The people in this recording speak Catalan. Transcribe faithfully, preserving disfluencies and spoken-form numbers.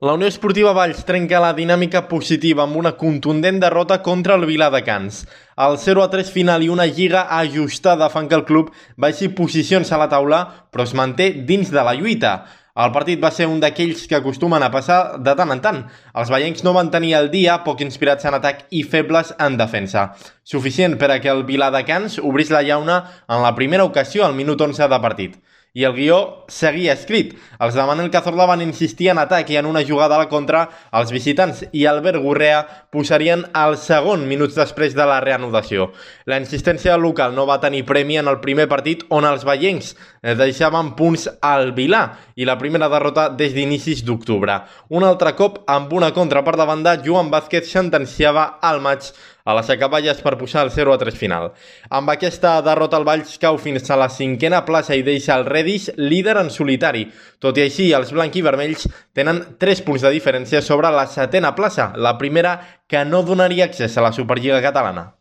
La Unió Esportiva Valls trenca la dinàmica positiva amb una contundent derrota contra el Viladecans. El zero a tres final i una lliga ajustada fan que el club baixi posicions a la taula, però es manté dins de la lluita. El partit va ser un d'aquells que acostumen a passar de tant en tant. Els vallencs no van tenir el dia, poc inspirats en atac i febles en defensa. Suficient per a que el Viladecans obrís la llauna en la primera ocasió al minut onze de partit. I el guió seguia escrit. Els de Manel Cazorla van insistir en atac i en una jugada a la contra, els visitants i Albert Gurrea posarien el segon minuts després de la reanudació. La insistència local no va tenir premi en el primer partit on els vallencs deixaven punts al Vilà i la primera derrota des d'inicis d'octubre. Un altre cop, amb una contra per davant de Joan Vázquez, sentenciava el maig a les acaballes per posar el zero a tres final. Amb aquesta derrota el Valls cau fins a la cinquena plaça i deixa el Redis líder en solitari. Tot i així, els blanquivermells tenen tres punts de diferència sobre la setena plaça, la primera que no donaria accés a la Superliga catalana.